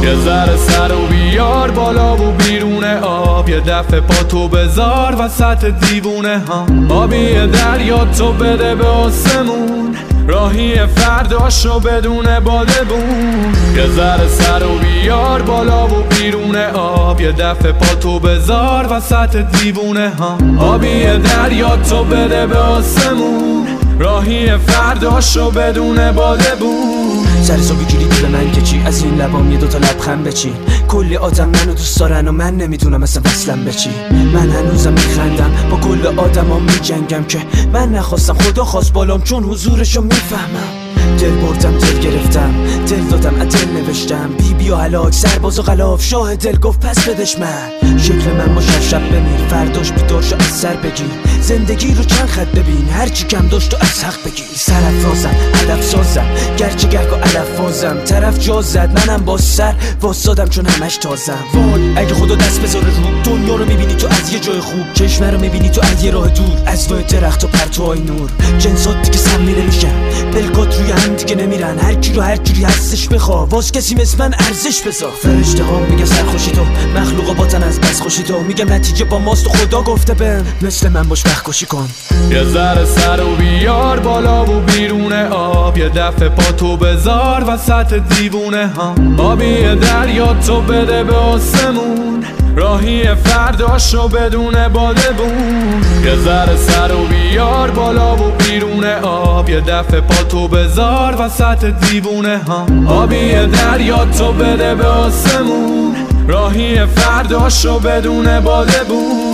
یه ذره سر و بیار بالا و بیرون آب، یه دفعه پا تو بذار وسط دیوونه ها. آبی دریا تو بده به آسمون، راهی فرداشو بدون باده بون. یه ذره سر و بیار بالا و بیرون آب، یه دفعه پا تو بذار وسط دیوونه ها. آبی دریا تو بده به آسمون، راهی فرداشو بدون باده بون. سر صبح گیری به من که چی، از این لبام یه دوتا لبخند بچین. کلی آدم منو دوست دارن و من نمیدونم مثل وصلم بچی. من هنوزم میخندم با کل آدما میجنگم که من نخواستم خدا خواست بالام، چون حضورشو میفهمم. دل بردم دل گرفتم، دل دادم از دل نوشتم. بی و هلاک سرباز و غلاف، شاه دل گفت پس بدش من. شکل من با شب بمیر، فرداش بیدارشو از سر بگیر. زندگی رو چند خط ببین، هرچی کم داشت و از حق بگیر. سرافرازم هدف سازم، گرچه گرگ و علف فازم. طرف جا زد منم با سر واسادم چون همش تازم. وای اگه خدا دست بذاره رو دنیا رو میبینی تو از یه جای خوب، چشمه رو میبینی تو از یه راه دور، از وای درخت و پرتوهای نور. جنسات دیگه سمی نمیشن، پلکات روی هم دیگه نمیرن. هر کی رو هر جوری هستش بخوا، واس کسی مثل من ارزش بذار. فرشته ها میگه سرخوشی تو، مخلوقا باتن از بس خوشی تو. میگم نتیجه با ماست و خدا گفته بهم مثل من باش وقت کشی کن. یه ذره سر و بیار بالا و بیرون آب، یه دفعه پا تو بذار وسط دیوونه ها. آبی دریا تو بده به آسمون، راهی فرداشو بدون باده بون. یه ذره سر و بیار بالا و بیرون آب، یه دفعه پا تو بذار وسط دیوونه ها. آبی دریا تو بده به آسمون، راهی فرداشو بدون باده بون.